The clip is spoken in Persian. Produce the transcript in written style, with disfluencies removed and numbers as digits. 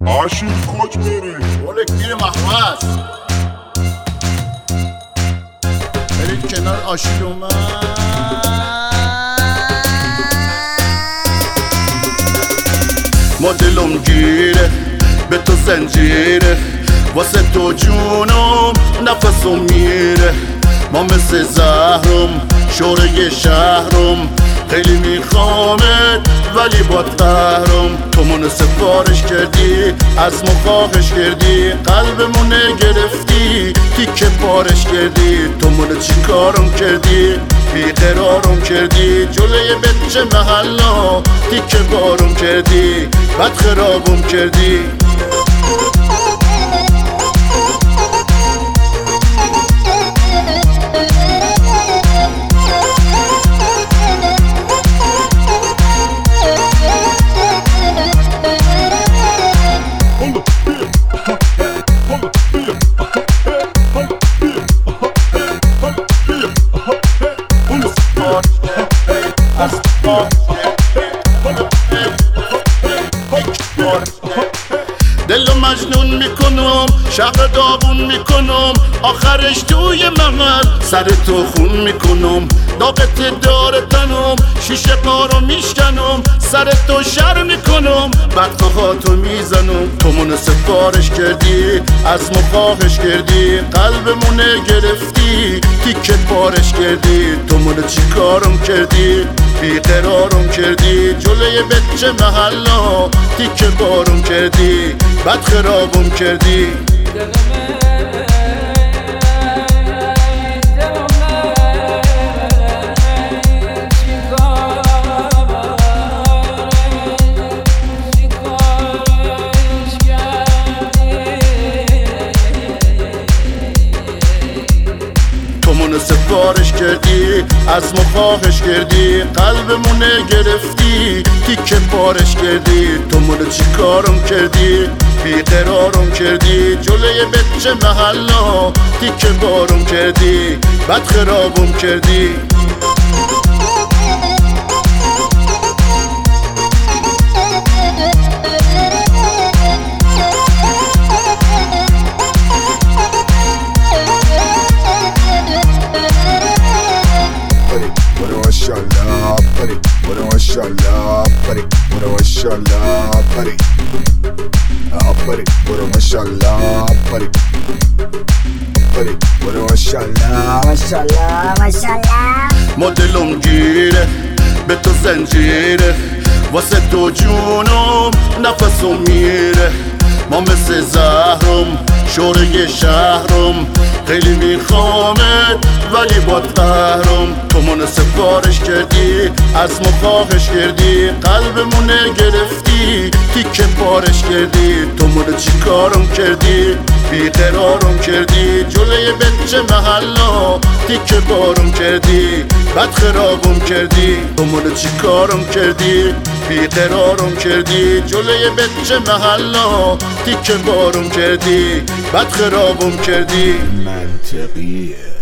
آشیل کج بری رولک میر محوز برید کنار آشیل اومد. ما دلم گیره به تو زنجیره، واسه تو جونم نفسم میره. ما مثل زهرم شوره شهرم، خیلی میخوامت ولی با قهرم. تو منو سفارش کردی، از ما خواهش کردی، قلبمونه گرفتی تیکه پارش کردی. تو منو چی کارم کردی، بیقرارم کردی، جلوی بچه محلا تیکه بارم کردی، بد خرابم کردی. دلو مجنون میکنم، شهر داغون میکنم، آخرش توی محل سر تو خون میکنم. داغت داره تنم، شیشه قارو میشکنم، سر تو شر میکنم، بدخواهاتو میزنم. تو منو سفارش کردی، از ما خواهش کردی، قلبمونه گرفتی تیکه پارش کردی. تو منو چی کارم کردی، بیقرارم کردی، جلوی بچه محلا تیکه بارم کردی، بد خرابم کردی. تو منو سفارش کردی، از ما خواهش کردی، قلبمونه گرفتی تیکه پارش کردی. تو منو چی کارم کردی، بیقرارم کردی، جلوی بچه محلا تیکه بارم کردی، بد خرابم کردی. ماشاءالله پری برو ماشاءالله پری برو ماشاءالله پری پری برو ماشاءالله پری پری برو ماشاءالله ماشاءالله ماشاءالله. ما دلم گیره به تو زنجیره، واسه تو جونم نفسم میره. ما مثل زهرم شوره شهرم، خیلی میخوامت ولی با قهرم. تو منو سفارش کردی، از ما خواهش کردی، قلبمونه گرفتی تیکه پارش کردی. تو منو چی کارم کردی، بیقرارم کردی، جلوی بچه محلا تیکه بارم کردی، بد خرابم کردی. تو منو چی کارم کردی، بیقرارم کردی، جلوی بچه محلا تیکه بارم کردی، بد خرابم کردی. منطقیه.